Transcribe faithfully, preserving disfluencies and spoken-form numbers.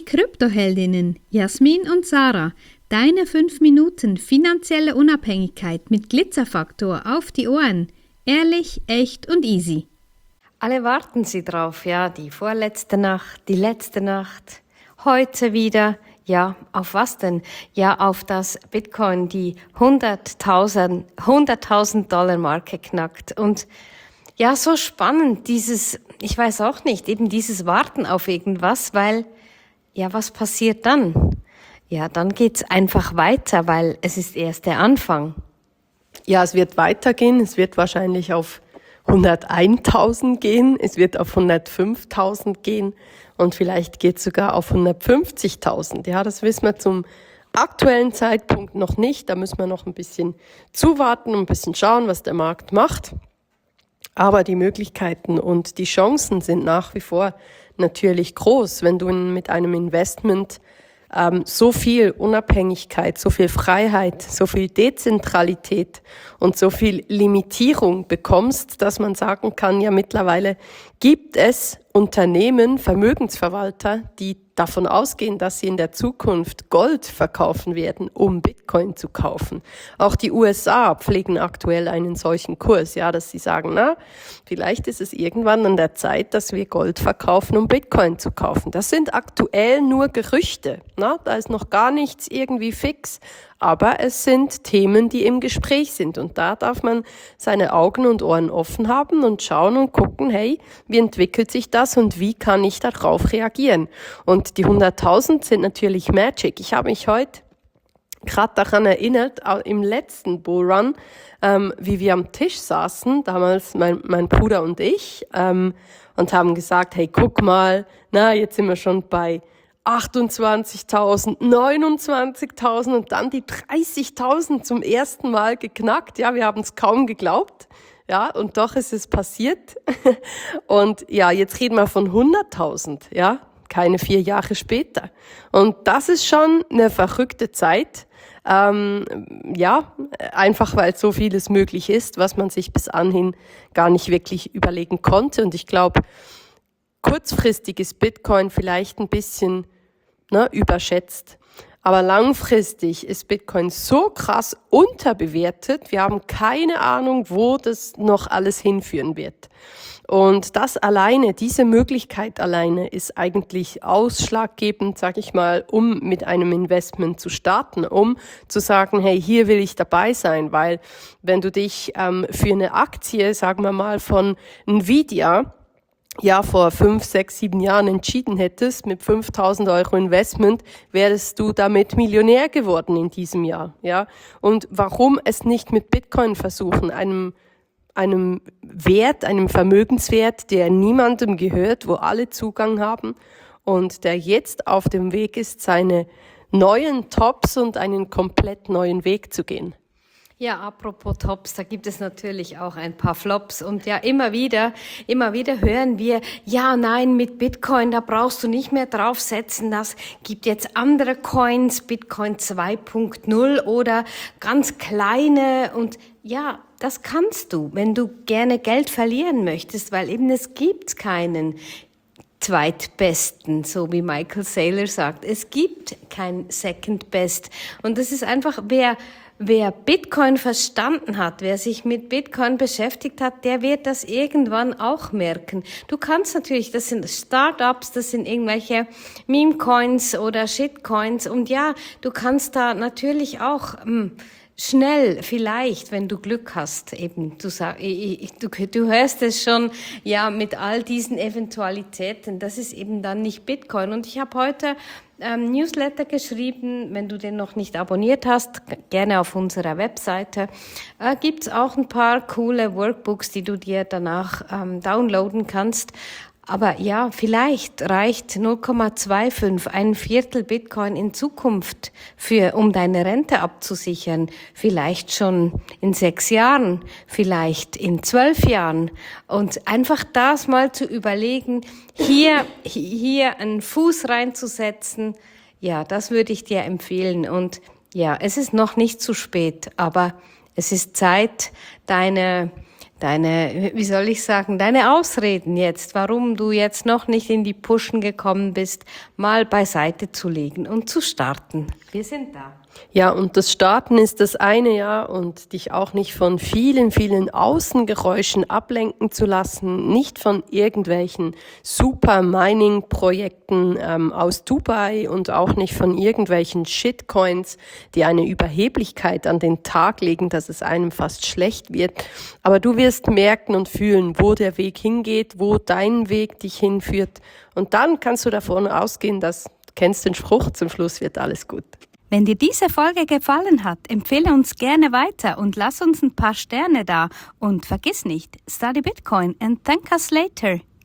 Kryptoheldinnen Jasmin und Sarah, deine fünf Minuten finanzielle Unabhängigkeit mit Glitzerfaktor auf die Ohren. Ehrlich, echt und easy. Alle warten sie drauf, ja, die vorletzte Nacht, die letzte Nacht, heute wieder. Ja, auf was denn? Ja, auf das Bitcoin die hunderttausend Dollar Marke knackt. Und ja, so spannend, dieses, ich weiß auch nicht, eben dieses Warten auf irgendwas, weil, ja, was passiert dann? Ja, dann geht's einfach weiter, weil es ist erst der Anfang. Ja, es wird weitergehen. Es wird wahrscheinlich auf hunderteintausend gehen. Es wird auf hundertfünftausend gehen. Und vielleicht geht es sogar auf hundertfünfzigtausend. Ja, das wissen wir zum aktuellen Zeitpunkt noch nicht. Da müssen wir noch ein bisschen zuwarten und ein bisschen schauen, was der Markt macht. Aber die Möglichkeiten und die Chancen sind nach wie vor natürlich groß, wenn du mit einem Investment ähm, so viel Unabhängigkeit, so viel Freiheit, so viel Dezentralität und so viel Limitierung bekommst, dass man sagen kann, ja, mittlerweile gibt es Unternehmen, Vermögensverwalter, die davon ausgehen, dass sie in der Zukunft Gold verkaufen werden, um Bitcoin zu kaufen. Auch die U S A pflegen aktuell einen solchen Kurs, ja, dass sie sagen, na, vielleicht ist es irgendwann an der Zeit, dass wir Gold verkaufen, um Bitcoin zu kaufen. Das sind aktuell nur Gerüchte, na, da ist noch gar nichts irgendwie fix, aber es sind Themen, die im Gespräch sind und da darf man seine Augen und Ohren offen haben und schauen und gucken, hey, wie entwickelt sich das und wie kann ich darauf reagieren? Und die hunderttausend sind natürlich Magic. Ich habe mich heute gerade daran erinnert, im letzten Bullrun, ähm, wie wir am Tisch saßen, damals mein, mein Bruder und ich, ähm, und haben gesagt, hey, guck mal, na, jetzt sind wir schon bei achtundzwanzigtausend, neunundzwanzigtausend und dann die dreißigtausend zum ersten Mal geknackt. Ja, wir haben es kaum geglaubt. Ja, und doch ist es passiert. Und ja, jetzt reden wir von hunderttausend, ja, keine vier Jahre später. Und das ist schon eine verrückte Zeit. Ähm, ja, einfach weil so vieles möglich ist, was man sich bis anhin gar nicht wirklich überlegen konnte. Und ich glaube, kurzfristig ist Bitcoin vielleicht ein bisschen ne, überschätzt. Aber langfristig ist Bitcoin so krass unterbewertet, wir haben keine Ahnung, wo das noch alles hinführen wird. Und das alleine, diese Möglichkeit alleine ist eigentlich ausschlaggebend, sag ich mal, um mit einem Investment zu starten, um zu sagen, hey, hier will ich dabei sein, weil wenn du dich ähm, für eine Aktie, sagen wir mal, von Nvidia ja vor fünf, sechs, sieben Jahren entschieden hättest, mit fünftausend Euro Investment, wärst du damit Millionär geworden in diesem Jahr, ja. Und warum es nicht mit Bitcoin versuchen, einem, einem Wert, einem Vermögenswert, der niemandem gehört, wo alle Zugang haben und der jetzt auf dem Weg ist, seine neuen Tops und einen komplett neuen Weg zu gehen. Ja, apropos Tops, da gibt es natürlich auch ein paar Flops und ja, immer wieder, immer wieder hören wir, ja, nein, mit Bitcoin, da brauchst du nicht mehr draufsetzen, das gibt jetzt andere Coins, Bitcoin zwei Punkt null oder ganz kleine und ja, das kannst du, wenn du gerne Geld verlieren möchtest, weil eben es gibt keinen zweitbesten, so wie Michael Saylor sagt. Es gibt kein Second Best und das ist einfach, wer Wer Bitcoin verstanden hat, wer sich mit Bitcoin beschäftigt hat, der wird das irgendwann auch merken. Du kannst natürlich, das sind Startups, das sind irgendwelche Meme-Coins oder Shitcoins und ja, du kannst da natürlich auch mh, schnell, vielleicht, wenn du Glück hast, eben, du, sag, du, du hörst es schon, ja, mit all diesen Eventualitäten, das ist eben dann nicht Bitcoin. Und ich habe heute ähm, Newsletter geschrieben, wenn du den noch nicht abonniert hast, gerne auf unserer Webseite, äh, gibt's auch ein paar coole Workbooks, die du dir danach ähm, downloaden kannst. Aber ja, vielleicht reicht null Komma fünfundzwanzig, ein Viertel Bitcoin in Zukunft für, um deine Rente abzusichern. Vielleicht schon in sechs Jahren, vielleicht in zwölf Jahren. Und einfach das mal zu überlegen, hier, hier einen Fuß reinzusetzen, ja, das würde ich dir empfehlen. Und ja, es ist noch nicht zu spät, aber es ist Zeit, deine deine, wie soll ich sagen, deine Ausreden jetzt, warum du jetzt noch nicht in die Pushen gekommen bist, mal beiseite zu legen und zu starten. Wir sind da. Ja, und das Starten ist das eine, ja, und dich auch nicht von vielen, vielen Außengeräuschen ablenken zu lassen, nicht von irgendwelchen Super-Mining-Projekten ähm, aus Dubai und auch nicht von irgendwelchen Shitcoins, die eine Überheblichkeit an den Tag legen, dass es einem fast schlecht wird. Aber du wirst merken und fühlen, wo der Weg hingeht, wo dein Weg dich hinführt. Und dann kannst du davon ausgehen, dass du kennst den Spruch, zum Schluss wird alles gut. Wenn dir diese Folge gefallen hat, empfehle uns gerne weiter und lass uns ein paar Sterne da. Und vergiss nicht, study Bitcoin and thank us later.